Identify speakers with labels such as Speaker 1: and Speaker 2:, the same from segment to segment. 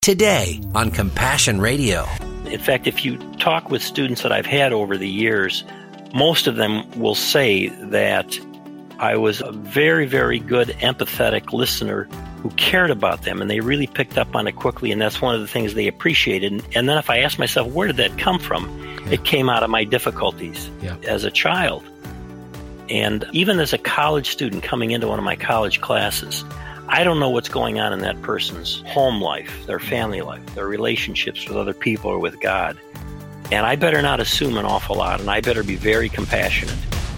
Speaker 1: Today on Compassion Radio.
Speaker 2: In fact, if you talk with students that I've had over the years, most of them will say that I was a very, very good empathetic listener who cared about them, and they really picked up on it quickly, and that's one of the things they appreciated. And then if I asked myself, where did that come from? It came out of my difficulties as a child. And even as a college student coming into one of my college classes, I don't know what's going on in that person's home life, their family life, their relationships with other people or with God. And I better not assume an awful lot, and I better be very compassionate.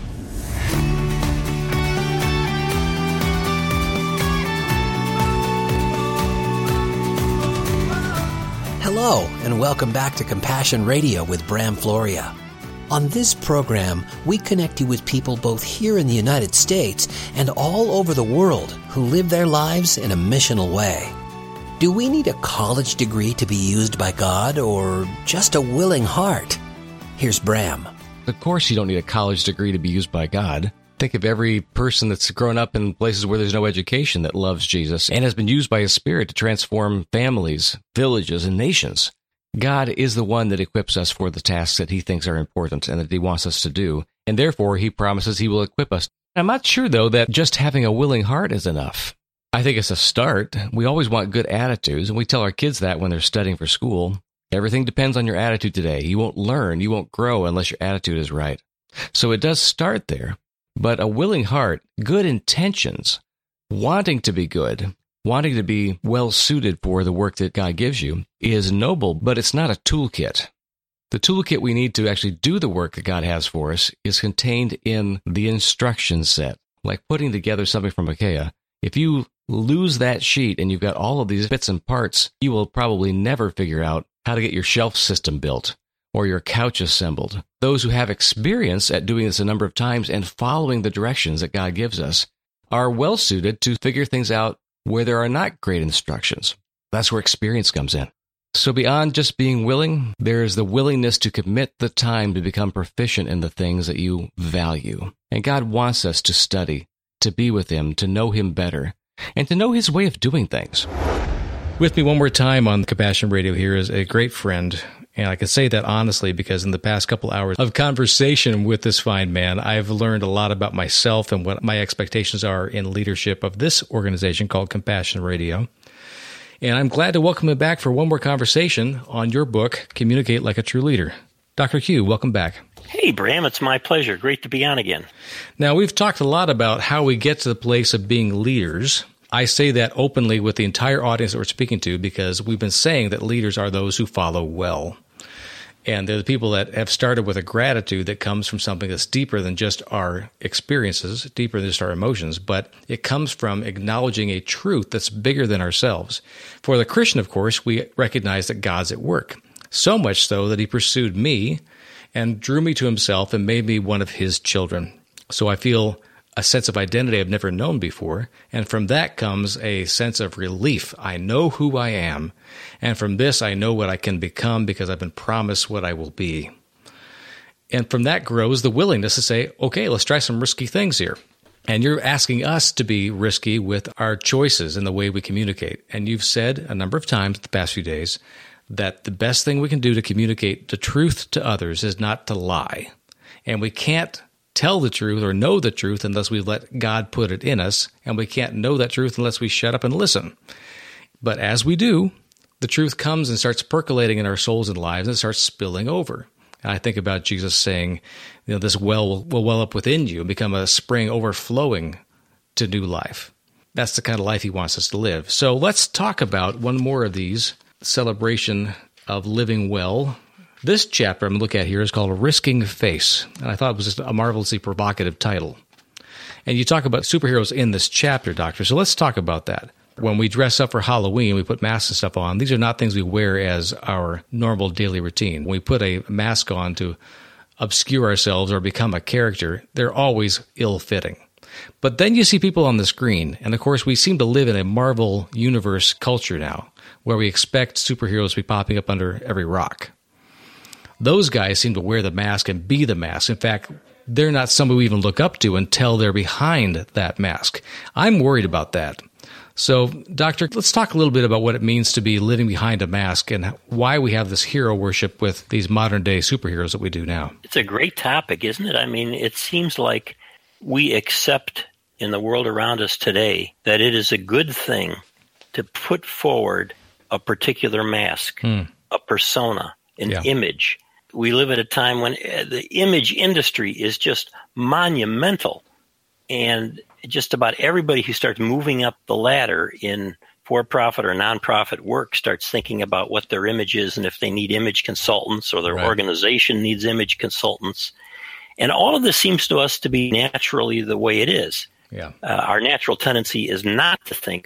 Speaker 1: Hello, and welcome back to Compassion Radio with Bram Floria. On this program, we connect you with people both here in the United States and all over the world who live their lives in a missional way. Do we need a college degree to be used by God, or just a willing heart? Here's Bram.
Speaker 3: Of course you don't need a college degree to be used by God. Think of every person that's grown up in places where there's no education that loves Jesus and has been used by His Spirit to transform families, villages, and nations. God is the one that equips us for the tasks that He thinks are important and that He wants us to do, and therefore He promises He will equip us. I'm not sure, though, that just having a willing heart is enough. I think it's a start. We always want good attitudes, and we tell our kids that when they're studying for school. Everything depends on your attitude today. You won't learn, you won't grow unless your attitude is right. So it does start there. But a willing heart, good intentions, wanting to be good, wanting to be well-suited for the work that God gives you is noble, but it's not a toolkit. The toolkit we need to actually do the work that God has for us is contained in the instruction set. Like putting together something from IKEA. If you lose that sheet and you've got all of these bits and parts, you will probably never figure out how to get your shelf system built or your couch assembled. Those who have experience at doing this a number of times and following the directions that God gives us are well-suited to figure things out where there are not great instructions. That's where experience comes in. So beyond just being willing, there is the willingness to commit the time to become proficient in the things that you value. And God wants us to study, to be with Him, to know Him better, and to know His way of doing things. With me one more time on Compassion Radio here is a great friend, and I can say that honestly because in the past couple hours of conversation with this fine man, I've learned a lot about myself and what my expectations are in leadership of this organization called Compassion Radio. And I'm glad to welcome him back for one more conversation on your book, Communicate Like a True Leader. Dr. Q, welcome back.
Speaker 2: Hey, Bram, it's my pleasure. Great to be on again.
Speaker 3: Now, we've talked a lot about how we get to the place of being leaders. I say that openly with the entire audience that we're speaking to because we've been saying that leaders are those who follow well. And they're the people that have started with a gratitude that comes from something that's deeper than just our experiences, deeper than just our emotions, but it comes from acknowledging a truth that's bigger than ourselves. For the Christian, of course, we recognize that God's at work, so much so that He pursued me and drew me to Himself and made me one of His children. So I feel a sense of identity I've never known before, and from that comes a sense of relief. I know who I am, and from this I know what I can become because I've been promised what I will be. And from that grows the willingness to say, okay, let's try some risky things here. And you're asking us to be risky with our choices in the way we communicate. And you've said a number of times the past few days that the best thing we can do to communicate the truth to others is not to lie. And we can't tell the truth or know the truth unless we let God put it in us, and we can't know that truth unless we shut up and listen. But as we do, the truth comes and starts percolating in our souls and lives, and it starts spilling over. And I think about Jesus saying, this well will well up within you and become a spring overflowing to new life. That's the kind of life He wants us to live. So let's talk about one more of these, celebration of living well. This chapter I'm going to look at here is called Risking Face, and I thought it was just a marvelously provocative title. And you talk about superheroes in this chapter, Doctor, so let's talk about that. When we dress up for Halloween, we put masks and stuff on. These are not things we wear as our normal daily routine. When we put a mask on to obscure ourselves or become a character, they're always ill-fitting. But then you see people on the screen, and of course we seem to live in a Marvel Universe culture now, where we expect superheroes to be popping up under every rock. Those guys seem to wear the mask and be the mask. In fact, they're not somebody we even look up to until they're behind that mask. I'm worried about that. So, Doctor, let's talk a little bit about what it means to be living behind a mask and why we have this hero worship with these modern-day superheroes that we do now.
Speaker 2: It's a great topic, isn't it? I mean, it seems like we accept in the world around us today that it is a good thing to put forward a particular mask, a persona, an image. We live at a time when the image industry is just monumental, and just about everybody who starts moving up the ladder in for-profit or non-profit work starts thinking about what their image is and if they need image consultants or their organization needs image consultants. And all of this seems to us to be naturally the way it is.
Speaker 3: Yeah.
Speaker 2: Our natural tendency is not to think,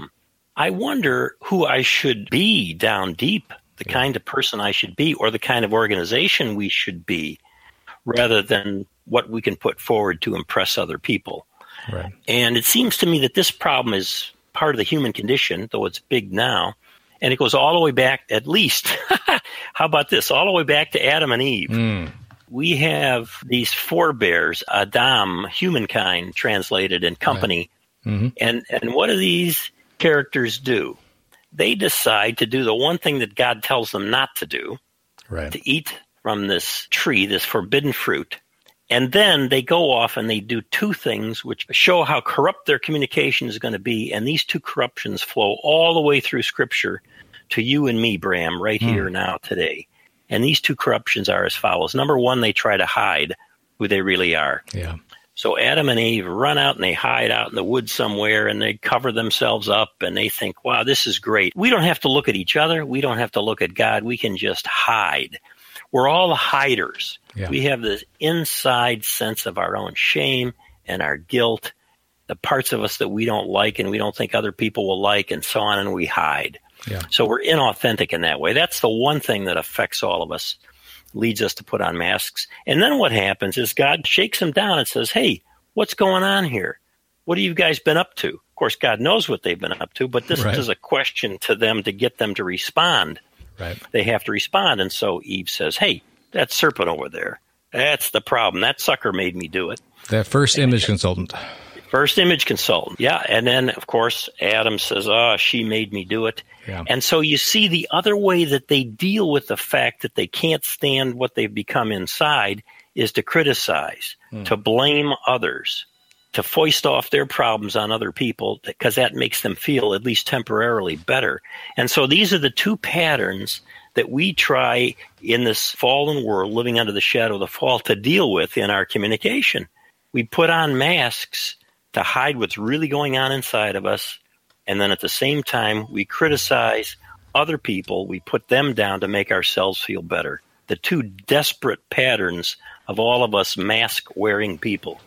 Speaker 2: I wonder who I should be down deep, the kind of person I should be, or the kind of organization we should be, rather than what we can put forward to impress other people.
Speaker 3: Right.
Speaker 2: And it seems to me that this problem is part of the human condition, though it's big now, and it goes all the way back, at least, how about this, all the way back to Adam and Eve. We have these forebears, Adam, humankind, translated in company, and what do these characters do? They decide to do the one thing that God tells them not to do, to eat from this tree, this forbidden fruit. And then they go off and they do two things which show how corrupt their communication is going to be. And these two corruptions flow all the way through Scripture to you and me, Bram, right here now today. And these two corruptions are as follows. Number one, they try to hide who they really are.
Speaker 3: Yeah.
Speaker 2: So Adam and Eve run out and they hide out in the woods somewhere and they cover themselves up and they think, wow, this is great. We don't have to look at each other. We don't have to look at God. We can just hide. We're all the hiders. Yeah. We have this inside sense of our own shame and our guilt, the parts of us that we don't like and we don't think other people will like, and so on, and we hide. Yeah. So we're inauthentic in that way. That's the one thing that affects all of us, leads us to put on masks. And then what happens is God shakes them down and says, hey, what's going on here? What have you guys been up to? Of course, God knows what they've been up to, but this is a question to them to get them to respond.
Speaker 3: Right.
Speaker 2: They have to respond. And so Eve says, hey, that serpent over there, that's the problem. That sucker made me do it.
Speaker 3: That first image consultant.
Speaker 2: First image consultant, yeah. And then, of course, Adam says, oh, she made me do it. Yeah. And so you see the other way that they deal with the fact that they can't stand what they've become inside is to criticize, to blame others, to foist off their problems on other people, because that makes them feel at least temporarily better. And so these are the two patterns that we try in this fallen world, living under the shadow of the fall, to deal with in our communication. We put on masks to hide what's really going on inside of us, and then at the same time, we criticize other people. We put them down to make ourselves feel better. The two desperate patterns of all of us mask-wearing people.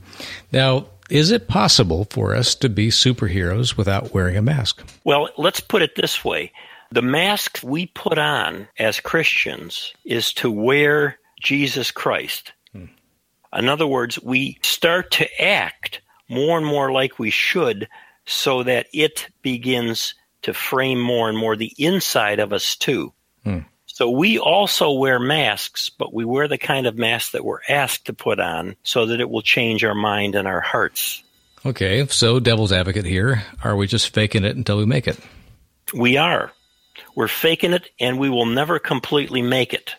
Speaker 3: Now, is it possible for us to be superheroes without wearing a mask?
Speaker 2: Well, let's put it this way. The mask we put on as Christians is to wear Jesus Christ. In other words, we start to act more and more like we should so that it begins to frame more and more the inside of us too. So we also wear masks, but we wear the kind of mask that we're asked to put on so that it will change our mind and our hearts.
Speaker 3: Okay, so devil's advocate here. Are we just faking it until we make it?
Speaker 2: We are. We're faking it, and we will never completely make it.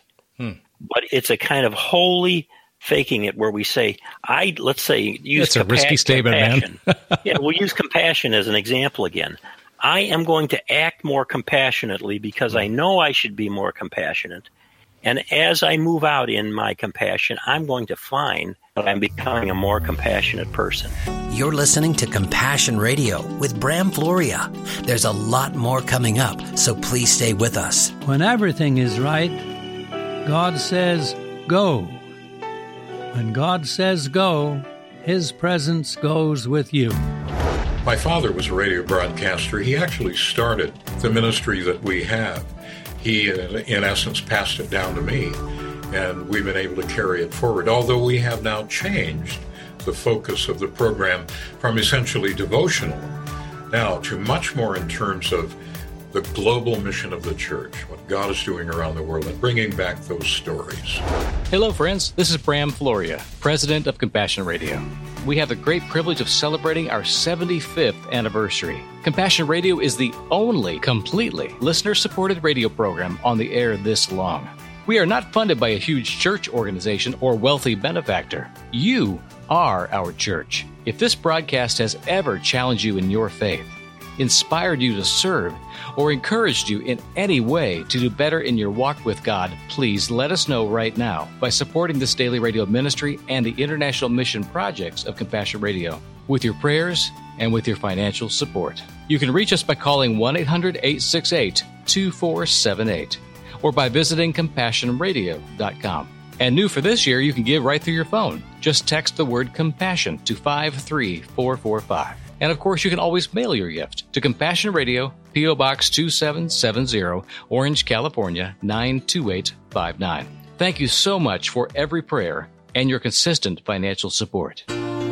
Speaker 2: But it's a kind of holy faking it where we say, let's say, use
Speaker 3: That's a risky statement, man.
Speaker 2: Yeah, we'll use compassion as an example again. I am going to act more compassionately because I know I should be more compassionate. And as I move out in my compassion, I'm going to find that I'm becoming a more compassionate person.
Speaker 1: You're listening to Compassion Radio with Bram Floria. There's a lot more coming up, so please stay with us.
Speaker 4: When everything is right, God says, go. When God says go, His presence goes with you.
Speaker 5: My father was a radio broadcaster. He actually started the ministry that we have. He, in essence, passed it down to me, and we've been able to carry it forward, although we have now changed the focus of the program from essentially devotional now to much more in terms of the global mission of the church, what God is doing around the world, and bringing back those stories.
Speaker 3: Hello, friends. This is Bram Floria, president of Compassion Radio. we have the great privilege of celebrating our 75th anniversary. Compassion Radio is the only completely listener-supported radio program on the air this long. We are not funded by a huge church organization or wealthy benefactor. You are our church. If this broadcast has ever challenged you in your faith, inspired you to serve, or encouraged you in any way to do better in your walk with God, please let us know right now by supporting this daily radio ministry and the international mission projects of Compassion Radio with your prayers and with your financial support. You can reach us by calling 1-800-868-2478 or by visiting CompassionRadio.com. And new for this year, you can give right through your phone. Just text the word compassion to 53445. And of course, you can always mail your gift to Compassion Radio, P.O. Box 2770, Orange, California, 92859. Thank you so much for every prayer and your consistent financial support.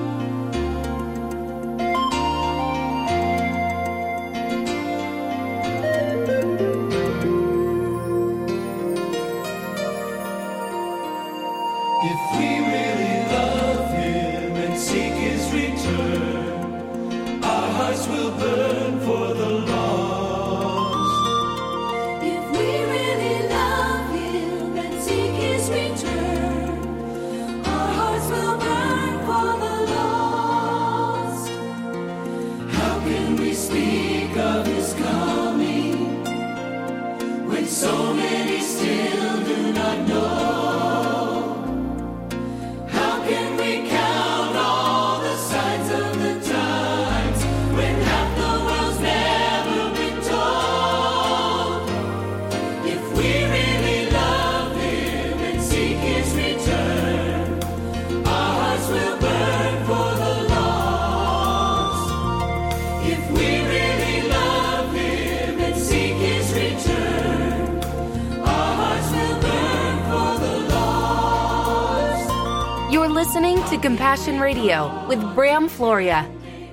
Speaker 6: Listening to Compassion Radio with Bram Floria.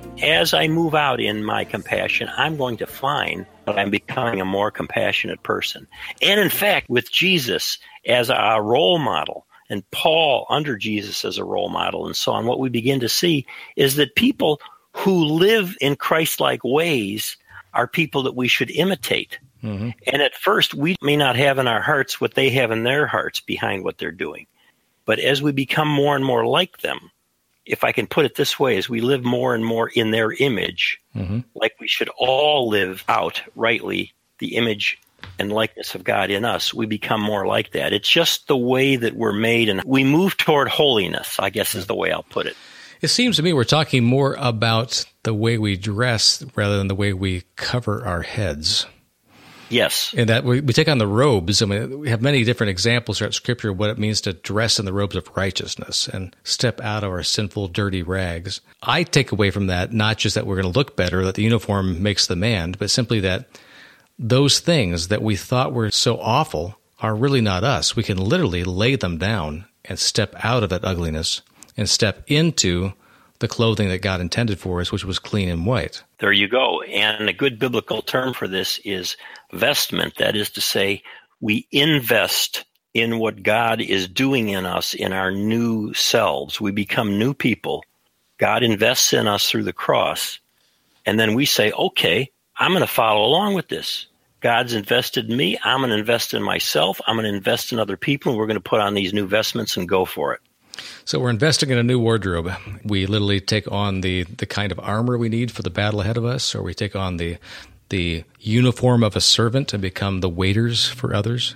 Speaker 2: As I move out in my compassion, I'm going to find that I'm becoming a more compassionate person. And in fact, with Jesus as a role model and Paul under Jesus as a role model and so on, what we begin to see is that people who live in Christ-like ways are people that we should imitate. Mm-hmm. And at first, we may not have in our hearts what they have in their hearts behind what they're doing. But as we become more and more like them, if I can put it this way, as we live more and more in their image, mm-hmm. like we should all live out rightly the image and likeness of God in us, we become more like that. It's just the way that we're made, and we move toward holiness, I guess is the way I'll put it.
Speaker 3: It seems to me we're talking more about the way we dress rather than the way we cover our heads.
Speaker 2: Yes.
Speaker 3: And that we take on the robes. I mean, we have many different examples throughout Scripture of what it means to dress in the robes of righteousness and step out of our sinful, dirty rags. I take away from that not just that we're going to look better, that the uniform makes the man, but simply that those things that we thought were so awful are really not us. We can literally lay them down and step out of that ugliness and step into the clothing that God intended for us, which was clean and white.
Speaker 2: There you go. And a good biblical term for this is vestment. That is to say, we invest in what God is doing in us, in our new selves. We become new people. God invests in us through the cross. And then we say, okay, I'm going to follow along with this. God's invested in me. I'm going to invest in myself. I'm going to invest in other people. And we're going to put on these new vestments and go for it.
Speaker 3: So we're investing in a new wardrobe. We literally take on the kind of armor we need for the battle ahead of us, or we take on the uniform of a servant and become the waiters for others.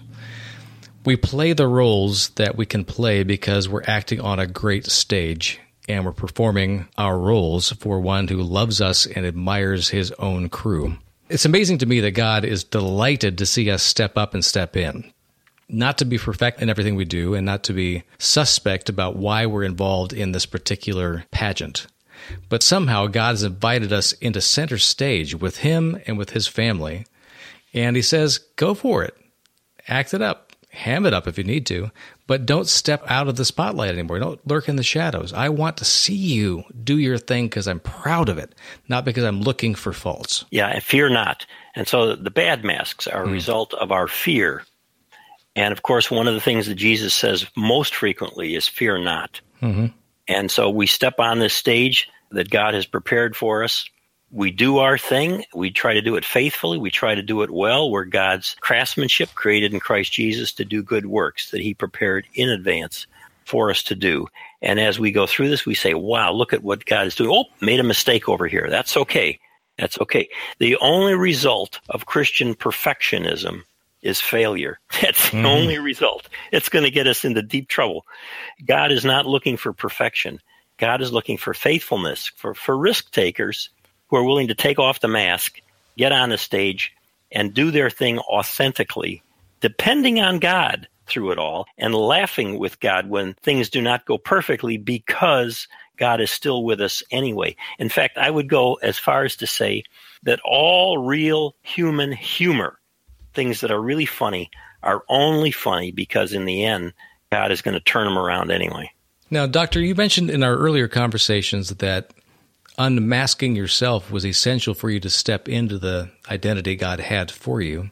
Speaker 3: We play the roles that we can play because we're acting on a great stage, and we're performing our roles for one who loves us and admires his own crew. It's amazing to me that God is delighted to see us step up and step in. Not to be perfect in everything we do and not to be suspect about why we're involved in this particular pageant. But somehow God has invited us into center stage with him and with his family. And he says, go for it. Act it up. Ham it up if you need to. But don't step out of the spotlight anymore. Don't lurk in the shadows. I want to see you do your thing because I'm proud of it, not because I'm looking for faults.
Speaker 2: Yeah, and fear not. And so the bad masks are a result of our fear. And, of course, one of the things that Jesus says most frequently is fear not. Mm-hmm. And so we step on this stage that God has prepared for us. We do our thing. We try to do it faithfully. We try to do it well. We're God's craftsmanship created in Christ Jesus to do good works that he prepared in advance for us to do. And as we go through this, we say, wow, look at what God is doing. Oh, made a mistake over here. That's okay. That's okay. The only result of Christian perfectionism is failure. That's the only result. It's going to get us into deep trouble. God is not looking for perfection. God is looking for faithfulness, for risk takers who are willing to take off the mask, get on the stage, and do their thing authentically, depending on God through it all, and laughing with God when things do not go perfectly because God is still with us anyway. In fact, I would go as far as to say that all real human humor, things that are really funny, are only funny because in the end, God is going to turn them around anyway.
Speaker 3: Now, Doctor, you mentioned in our earlier conversations that unmasking yourself was essential for you to step into the identity God had for you.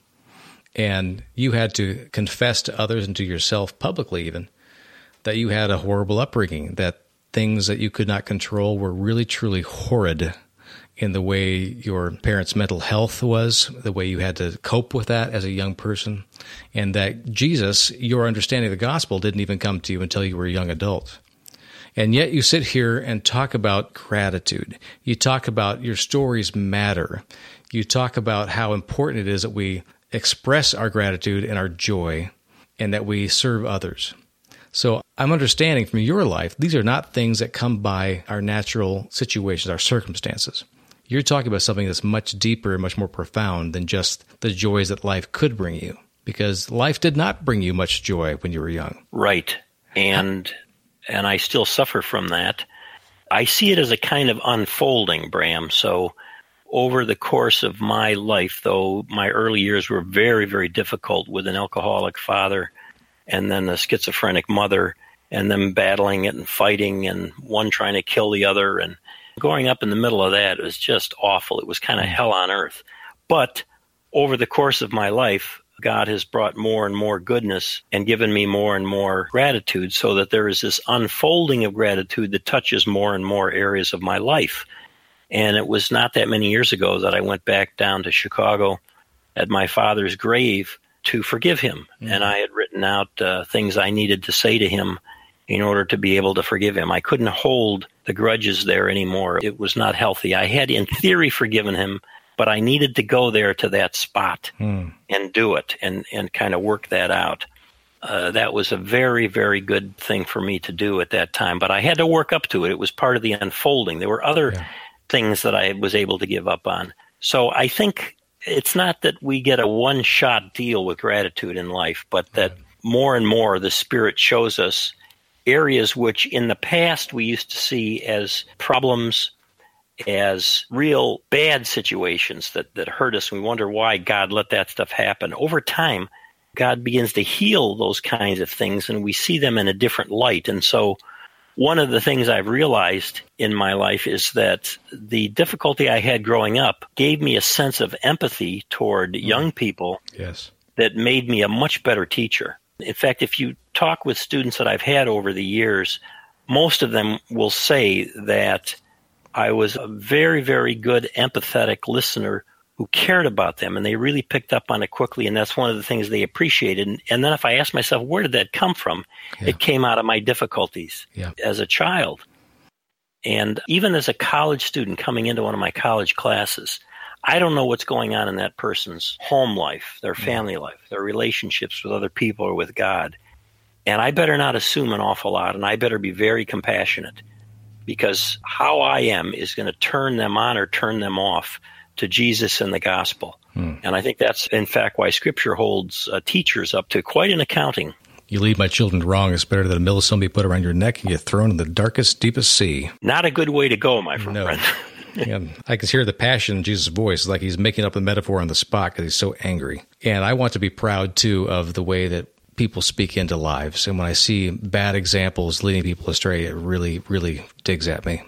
Speaker 3: And you had to confess to others and to yourself publicly even that you had a horrible upbringing, that things that you could not control were really, truly horrid in the way your parents' mental health was, the way you had to cope with that as a young person, and that Jesus, your understanding of the gospel, didn't even come to you until you were a young adult. And yet you sit here and talk about gratitude. You talk about your stories matter. You talk about how important it is that we express our gratitude and our joy and that we serve others. So I'm understanding from your life, these are not things that come by our natural situations, our circumstances. You're talking about something that's much deeper and much more profound than just the joys that life could bring you, because life did not bring you much joy when you were young.
Speaker 2: Right. And I still suffer from that. I see it as a kind of unfolding, Bram. So over the course of my life, though my early years were very, very difficult with an alcoholic father and then a schizophrenic mother and them battling it and fighting and one trying to kill the other, and growing up in the middle of that was just awful. It was kind of hell on earth. But over the course of my life, God has brought more and more goodness and given me more and more gratitude, so that there is this unfolding of gratitude that touches more and more areas of my life. And it was not that many years ago that I went back down to Chicago at my father's grave to forgive him. Mm-hmm. And I had written out things I needed to say to him in order to be able to forgive him. I couldn't hold the grudges there anymore. It was not healthy. I had, in theory, forgiven him, but I needed to go there to that spot and do it and kind of work that out. That was a very, very good thing for me to do at that time, but I had to work up to it. It was part of the unfolding. There were other things that I was able to give up on. So I think it's not that we get a one-shot deal with gratitude in life, but that more and more the Spirit shows us areas which in the past we used to see as problems, as real bad situations that hurt us. We wonder why God let that stuff happen. Over time, God begins to heal those kinds of things, and we see them in a different light. And so one of the things I've realized in my life is that the difficulty I had growing up gave me a sense of empathy toward young people that made me a much better teacher. In fact, if you talk with students that I've had over the years, most of them will say that I was a very, very good empathetic listener who cared about them, and they really picked up on it quickly, and that's one of the things they appreciated. And then if I ask myself, where did that come from? It came out of my difficulties as a child. And even as a college student coming into one of my college classes, I don't know what's going on in that person's home life, their family life, their relationships with other people or with God. And I better not assume an awful lot, and I better be very compassionate, because how I am is going to turn them on or turn them off to Jesus and the gospel. And I think that's, in fact, why Scripture holds teachers up to quite an accounting.
Speaker 3: You lead my children wrong. It's better that a millstone be put around your neck and get thrown in the darkest, deepest sea.
Speaker 2: Not a good way to go, my friend.
Speaker 3: No. I can hear the passion in Jesus' voice, like he's making up a metaphor on the spot because he's so angry. And I want to be proud, too, of the way that people speak into lives. And when I see bad examples leading people astray, it really, really digs at me.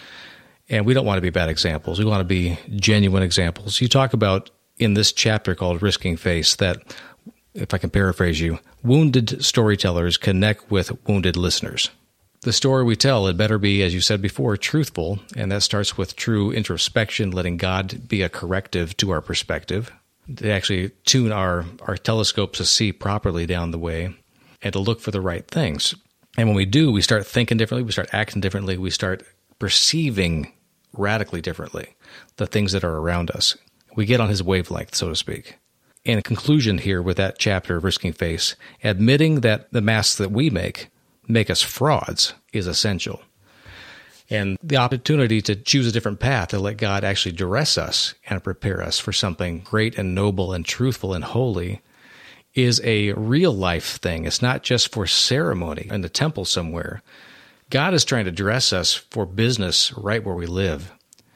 Speaker 3: And we don't want to be bad examples. We want to be genuine examples. You talk about in this chapter called Risking Face that, if I can paraphrase you, wounded storytellers connect with wounded listeners. the story we tell, it better be, as you said before, truthful, and that starts with true introspection, letting God be a corrective to our perspective, to actually tune our telescopes to see properly down the way, and to look for the right things. And when we do, we start thinking differently, we start acting differently, we start perceiving radically differently the things that are around us. We get on his wavelength, so to speak. In conclusion here with that chapter of Risking Face, admitting that the masks that we make us frauds is essential. And the opportunity to choose a different path, to let God actually dress us and prepare us for something great and noble and truthful and holy, is a real life thing. It's not just for ceremony in the temple somewhere. God is trying to dress us for business right where we live.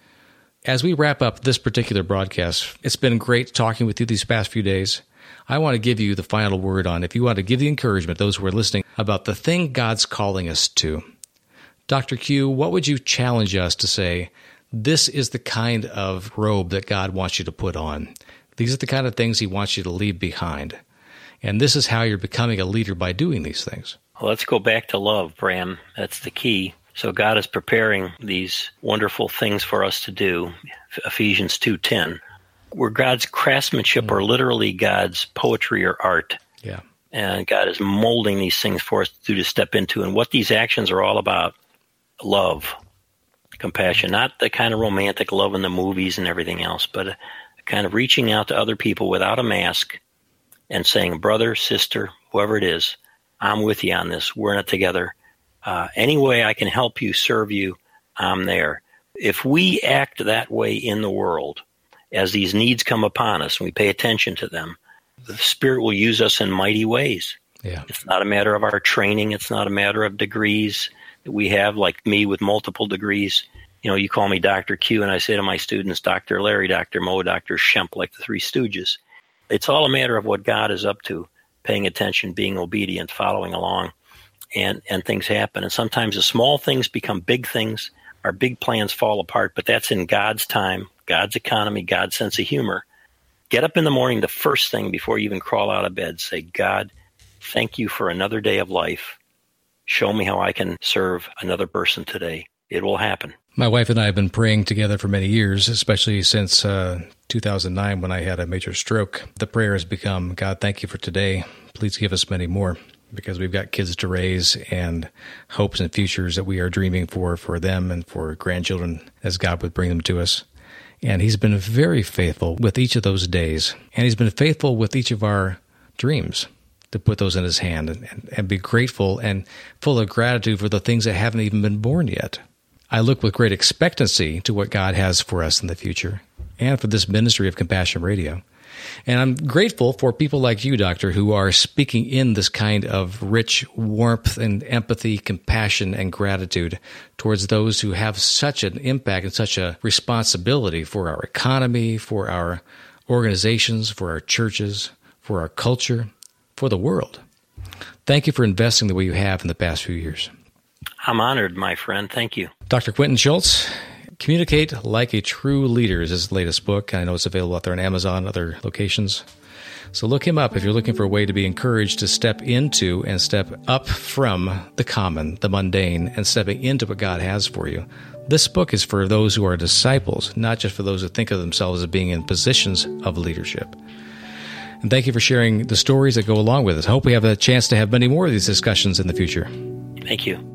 Speaker 3: As we wrap up this particular broadcast, it's been great talking with you these past few days. I want to give you the final word on, if you want to give the encouragement, those who are listening, about the thing God's calling us to. Dr. Q, what would you challenge us to say, this is the kind of robe that God wants you to put on. These are the kind of things he wants you to leave behind. And this is how you're becoming a leader by doing these things.
Speaker 2: Well, let's go back to love, Bram. That's the key. So God is preparing these wonderful things for us to do. Ephesians 2:10. We're God's craftsmanship, or literally God's poetry or art.
Speaker 3: Yeah.
Speaker 2: And God is molding these things for us to step into. And what these actions are all about, love, compassion, not the kind of romantic love in the movies and everything else, but a kind of reaching out to other people without a mask and saying, brother, sister, whoever it is, I'm with you on this. We're in it together. Any way I can help you, serve you, I'm there. If we act that way in the world, as these needs come upon us and we pay attention to them, the Spirit will use us in mighty ways.
Speaker 3: Yeah.
Speaker 2: It's not a matter of our training. It's not a matter of degrees that we have, like me with multiple degrees. You know, you call me Dr. Q, and I say to my students, Dr. Larry, Dr. Moe, Dr. Shemp, like the Three Stooges. It's all a matter of what God is up to, paying attention, being obedient, following along, and things happen. And sometimes the small things become big things. Our big plans fall apart, but that's in God's time, God's economy, God's sense of humor. Get up in the morning, the first thing before you even crawl out of bed, say, God, thank you for another day of life. Show me how I can serve another person today. It will happen.
Speaker 3: My wife and I have been praying together for many years, especially since 2009 when I had a major stroke. The prayer has become, God, thank you for today. Please give us many more, because we've got kids to raise and hopes and futures that we are dreaming for them and for grandchildren as God would bring them to us. And he's been very faithful with each of those days. And he's been faithful with each of our dreams to put those in his hand and be grateful and full of gratitude for the things that haven't even been born yet. I look with great expectancy to what God has for us in the future and for this ministry of Compassion Radio. And I'm grateful for people like you, Doctor, who are speaking in this kind of rich warmth and empathy, compassion, and gratitude towards those who have such an impact and such a responsibility for our economy, for our organizations, for our churches, for our culture, for the world. Thank you for investing the way you have in the past few years.
Speaker 2: I'm honored, my friend. Thank you.
Speaker 3: Dr. Quentin Schultz, Communicate Like a True Leader is his latest book. I know it's available out there on Amazon and other locations. So look him up if you're looking for a way to be encouraged to step into and step up from the common, the mundane, and stepping into what God has for you. This book is for those who are disciples, not just for those who think of themselves as being in positions of leadership. And thank you for sharing the stories that go along with it. I hope we have a chance to have many more of these discussions in the future.
Speaker 2: Thank you.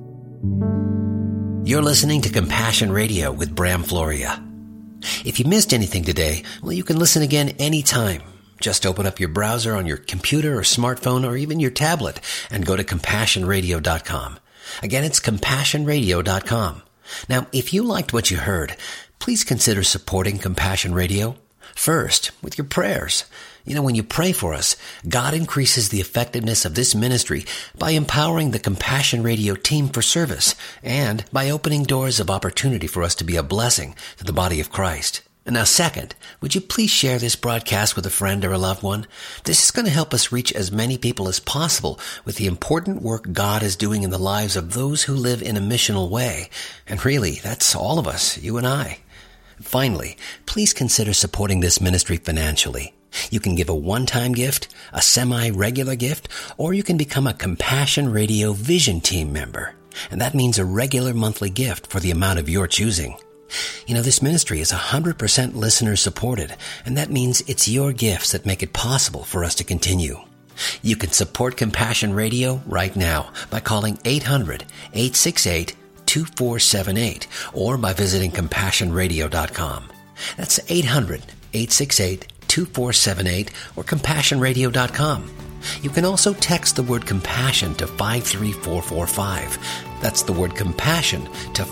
Speaker 1: You're listening to Compassion Radio with Bram Floria. If you missed anything today, well, you can listen again anytime. Just open up your browser on your computer or smartphone or even your tablet and go to CompassionRadio.com. Again, it's CompassionRadio.com. Now, if you liked what you heard, please consider supporting Compassion Radio. First, with your prayers. You know, when you pray for us, God increases the effectiveness of this ministry by empowering the Compassion Radio team for service and by opening doors of opportunity for us to be a blessing to the body of Christ. And now, second, would you please share this broadcast with a friend or a loved one? This is going to help us reach as many people as possible with the important work God is doing in the lives of those who live in a missional way. And really, that's all of us, you and I. Finally, please consider supporting this ministry financially. You can give a one-time gift, a semi-regular gift, or you can become a Compassion Radio Vision Team member. And that means a regular monthly gift for the amount of your choosing. You know, this ministry is 100% listener supported, and that means it's your gifts that make it possible for us to continue. You can support Compassion Radio right now by calling 800-868-2478 or by visiting CompassionRadio.com. That's 800-868-2478 or CompassionRadio.com. You can also text the word compassion to 53445. That's the word compassion to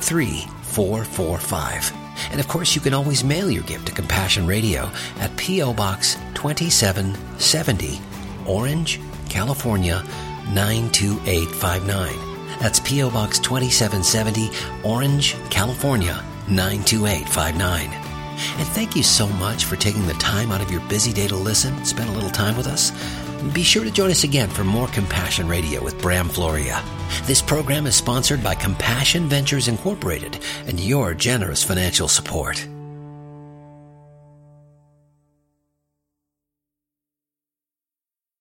Speaker 1: 53445. And of course, you can always mail your gift to Compassion Radio at P.O. Box 2770, Orange, California 92859. That's P.O. Box 2770, Orange, California 92859. And thank you so much for taking the time out of your busy day to listen and spend a little time with us. Be sure to join us again for more Compassion Radio with Bram Floria. This program is sponsored by Compassion Ventures Incorporated and your generous financial support.